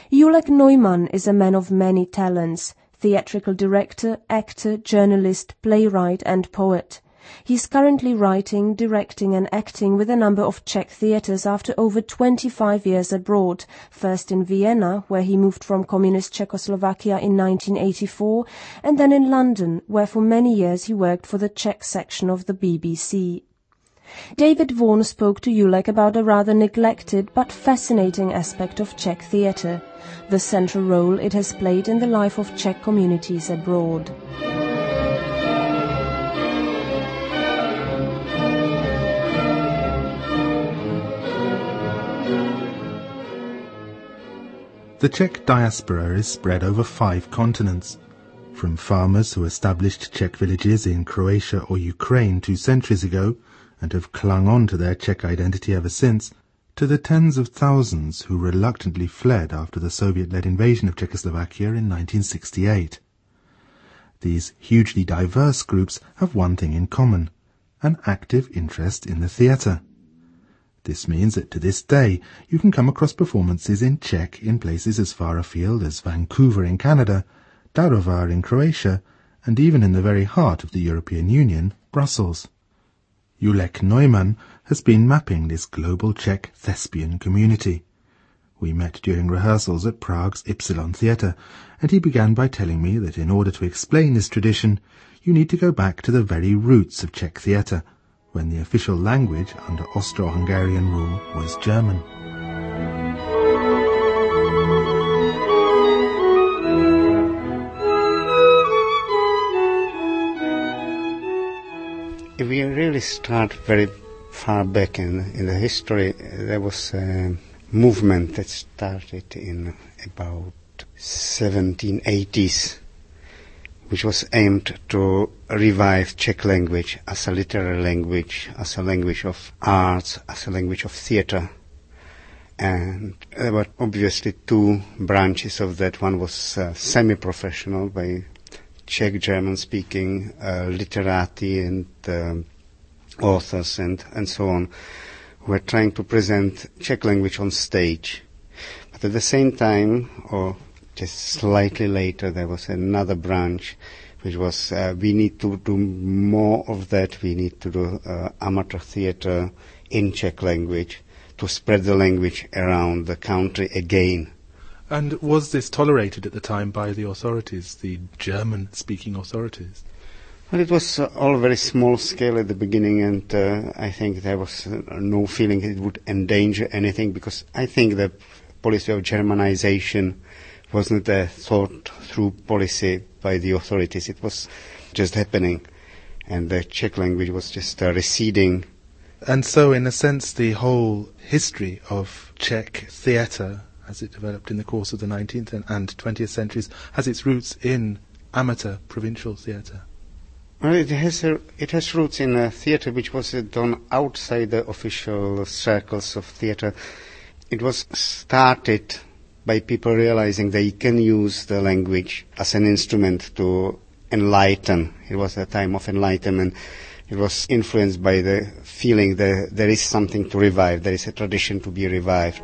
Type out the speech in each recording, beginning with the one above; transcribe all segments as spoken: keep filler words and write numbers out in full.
Julek Neumann is a man of many talents, theatrical director, actor, journalist, playwright and poet. He is currently writing, directing and acting with a number of Czech theatres after over twenty-five years abroad, first in Vienna, where he moved from communist Czechoslovakia in nineteen eighty-four, and then in London, where for many years he worked for the Czech section of the B B C. David Vaughan spoke to Julek about a rather neglected but fascinating aspect of Czech theatre, the central role it has played in the life of Czech communities abroad. The Czech diaspora is spread over five continents, from farmers who established Czech villages in Croatia or Ukraine two centuries ago and have clung on to their Czech identity ever since, to the tens of thousands who reluctantly fled after the Soviet-led invasion of Czechoslovakia in nineteen sixty-eight. These hugely diverse groups have one thing in common, an active interest in the theatre. This means that to this day you can come across performances in Czech in places as far afield as Vancouver in Canada, Darovar in Croatia, and even in the very heart of the European Union, Brussels. Julek Neumann has been mapping this global Czech thespian community. We met during rehearsals at Prague's Ypsilon Theatre, and he began by telling me that in order to explain this tradition, you need to go back to the very roots of Czech theatre, when the official language under Austro-Hungarian rule was German. If we really start very far back in, in the history, there was a movement that started in about seventeen eighties, which was aimed to revive Czech language as a literary language, as a language of arts, as a language of theatre. And there were obviously two branches of that. One was uh, semi-professional by Czech German-speaking uh, literati and um, authors and, and so on, who were trying to present Czech language on stage. But at the same time, or just slightly later, there was another branch, which was uh, we need to do more of that. We need to do uh, amateur theatre in Czech language to spread the language around the country again. And was this tolerated at the time by the authorities, the German-speaking authorities? Well, it was uh, all very small scale at the beginning, and uh, I think there was uh, no feeling it would endanger anything, because I think the policy of Germanization wasn't a thought-through policy by the authorities. It was just happening, and the Czech language was just uh, receding. And so, in a sense, the whole history of Czech theatre, as it developed in the course of the nineteenth and twentieth centuries, has its roots in amateur provincial theatre. Well, it has a, it has roots in a theatre which was uh, done outside the official circles of theatre. It was started by people realizing they can use the language as an instrument to enlighten. It was a time of enlightenment. It was influenced by the feeling that there is something to revive, there is a tradition to be revived.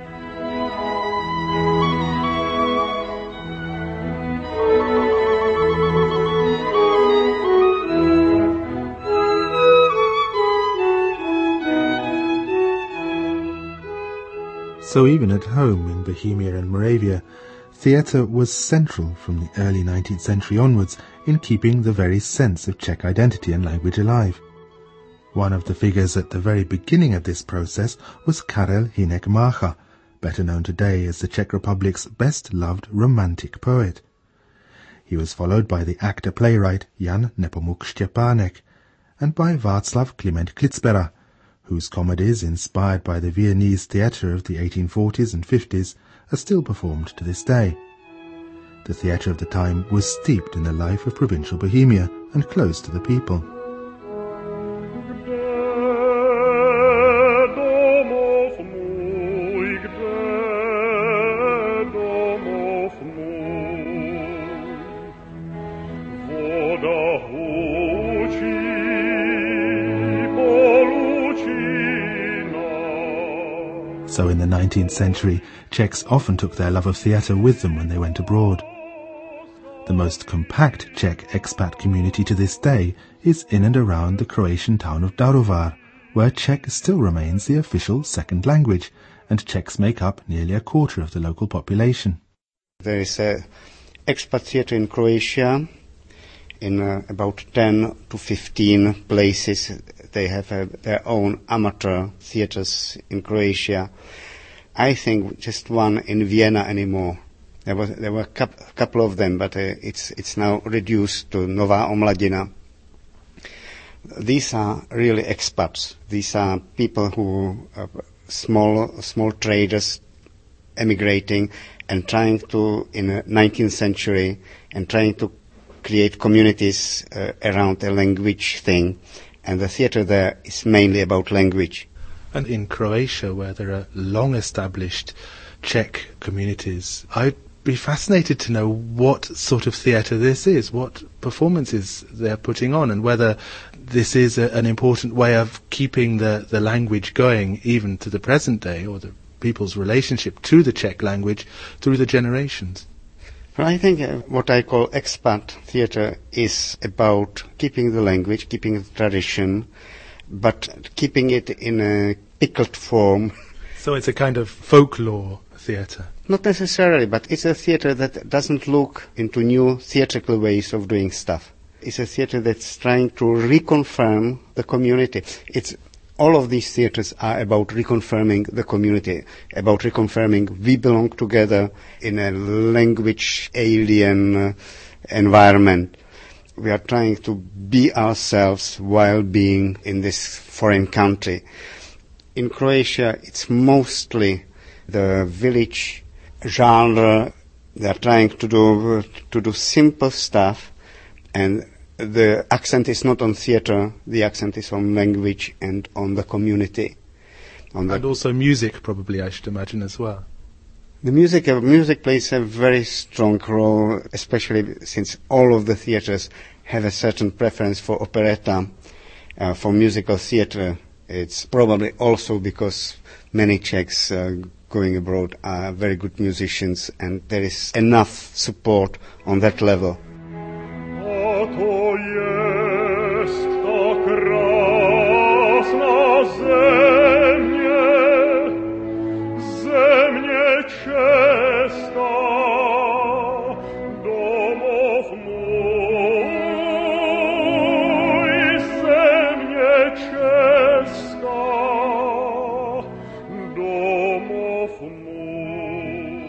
So even at home in Bohemia and Moravia, theatre was central from the early nineteenth century onwards in keeping the very sense of Czech identity and language alive. One of the figures at the very beginning of this process was Karel Hynek Mácha, better known today as the Czech Republic's best-loved romantic poet. He was followed by the actor-playwright Jan Nepomuk Štěpánek and by Václav Kliment Klitsbera, whose comedies, inspired by the Viennese theatre of the eighteen forties and fifties, are still performed to this day. The theatre of the time was steeped in the life of provincial Bohemia and close to the people. So in the nineteenth century, Czechs often took their love of theatre with them when they went abroad. The most compact Czech expat community to this day is in and around the Croatian town of Daruvar, where Czech still remains the official second language, and Czechs make up nearly a quarter of the local population. There is a expat theatre in Croatia. In uh, about ten to fifteen places they have uh, their own amateur theatres in Croatia. I think just one in Vienna anymore. There was there were a couple, couple of them, but uh, it's it's now reduced to Nová Omladina. These are really expats. These are people who are small small traders emigrating and trying to, in the nineteenth century, and trying to create communities uh, around a language thing, and the theatre there is mainly about language. And in Croatia, where there are long-established Czech communities, I'd be fascinated to know what sort of theatre this is, what performances they're putting on, and whether this is a, an important way of keeping the, the language going even to the present day, or the people's relationship to the Czech language through the generations. Well, I think uh, what I call expat theatre is about keeping the language, keeping the tradition, but keeping it in a pickled form. So it's a kind of folklore theatre? Not necessarily, but it's a theatre that doesn't look into new theatrical ways of doing stuff. It's a theatre that's trying to reconfirm the community. It's all of these theatres are about reconfirming the community, about reconfirming we belong together in a language alien uh, environment. We are trying to be ourselves while being in this foreign country. In Croatia, it's mostly the village genre. They are trying to do to do simple stuff, and the accent is not on theatre, the accent is on language and on the community. On the and also music, probably, I should imagine, as well. The music, uh, music plays a very strong role, especially since all of the theatres have a certain preference for operetta, uh, for musical theatre. It's probably also because many Czechs uh, going abroad are very good musicians, and there is enough support on that level. To jest ta krásna země, země česká, domov můj, země česká, domov můj.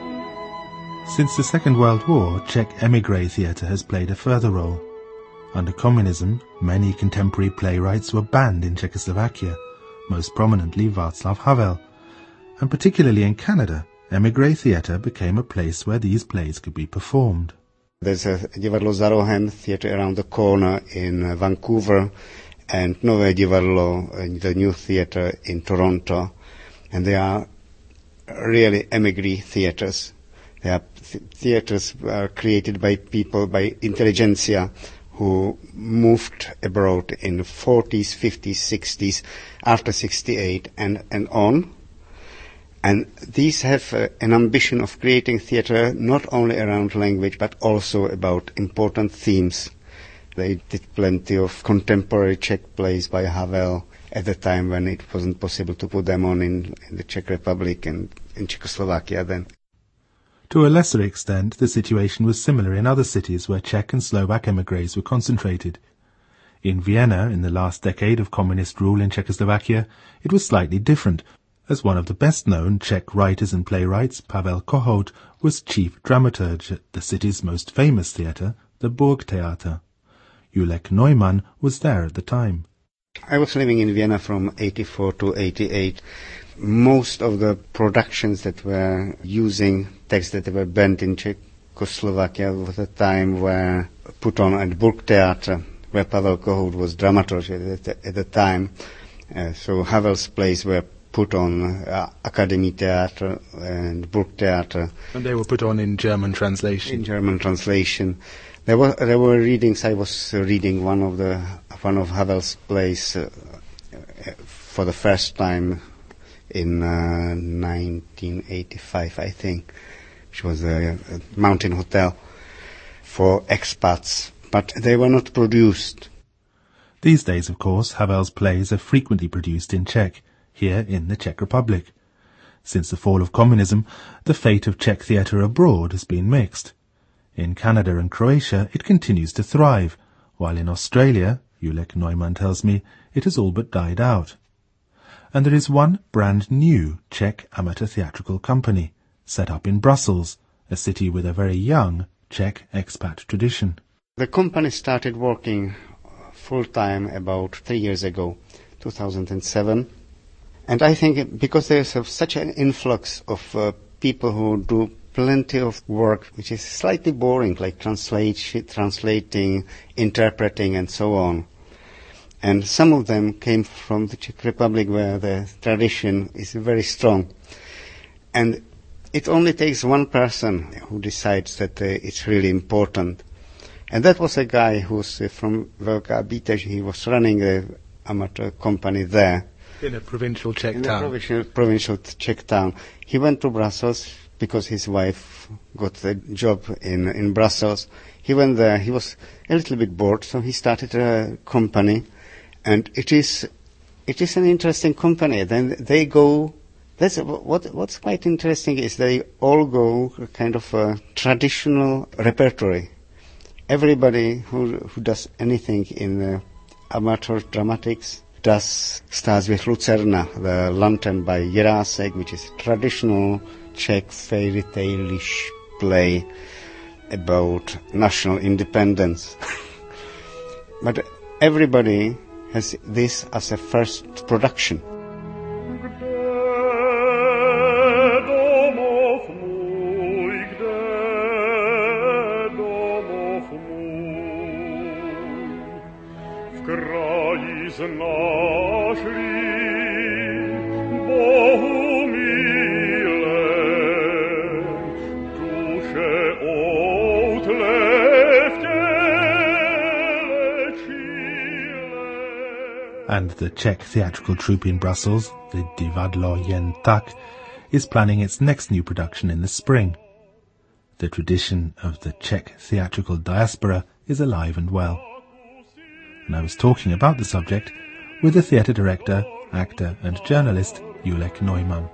Since the Second World War, Czech émigré theatre has played a further role. Under communism, many contemporary playwrights were banned in Czechoslovakia, most prominently Václav Havel. And particularly in Canada, émigré theatre became a place where these plays could be performed. There's a Divadlo Za rohem theatre around the corner in uh, Vancouver, and Nové divadlo, uh, the new theatre in Toronto, and they are really émigré theatres. They are th- theatres uh, created by people, by intelligentsia, who moved abroad in the forties, fifties, sixties, after sixty-eight and, and on. And these have uh, an ambition of creating theatre not only around language, but also about important themes. They did plenty of contemporary Czech plays by Havel at the time when it wasn't possible to put them on in, in the Czech Republic and in Czechoslovakia then. To a lesser extent, the situation was similar in other cities where Czech and Slovak émigrés were concentrated. In Vienna, in the last decade of communist rule in Czechoslovakia, it was slightly different, as one of the best-known Czech writers and playwrights, Pavel Kohout, was chief dramaturg at the city's most famous theatre, the Burgtheater. Julek Neumann was there at the time. I was living in Vienna from eighty-four to eighty-eight. Most of the productions that were using texts that were banned in Czechoslovakia at the time were put on at Burgtheater, where Pavel Kohout was dramaturg at the, at the time. Uh, so Havel's plays were put on uh, Academy Theatre and Burgtheater. And they were put on in German translation. In German translation. There were there were readings. I was uh, reading one of the one of Havel's plays uh, uh, for the first time in uh, nineteen eighty-five, I think, which was a, a mountain hotel for expats, but they were not produced. These days, of course, Havel's plays are frequently produced in Czech, here in the Czech Republic. Since the fall of communism, the fate of Czech theatre abroad has been mixed. In Canada and Croatia, it continues to thrive, while in Australia, Julek Neumann tells me, it has all but died out. And there is one brand new Czech amateur theatrical company, set up in Brussels, a city with a very young Czech expat tradition. The company started working full-time about three years ago, two thousand seven. And I think because there's such an influx of uh, people who do plenty of work which is slightly boring, like translate, translating, interpreting, and so on. And some of them came from the Czech Republic, where the tradition is very strong. And it only takes one person who decides that uh, it's really important. And that was a guy who's uh, from Velká Bítež. He was running an amateur company there. In a provincial Czech in town. a provincial, provincial Czech town. He went to Brussels because his wife got the job in in Brussels. He went there. He was a little bit bored, so he started a company, and it is it is an interesting company. Then they go. That's what what's quite interesting is they all go kind of a traditional repertory. Everybody who who does anything in uh, amateur dramatics does starts with Lucerna, the Lantern by Jirásek, which is traditional Czech fairy tale-ish play about national independence. But everybody has this as a first production. And the Czech theatrical troupe in Brussels, the Divadlo Jen Tak, is planning its next new production in the spring. The tradition of the Czech theatrical diaspora is alive and well. And I was talking about the subject with the theatre director, actor and journalist Julek Neumann.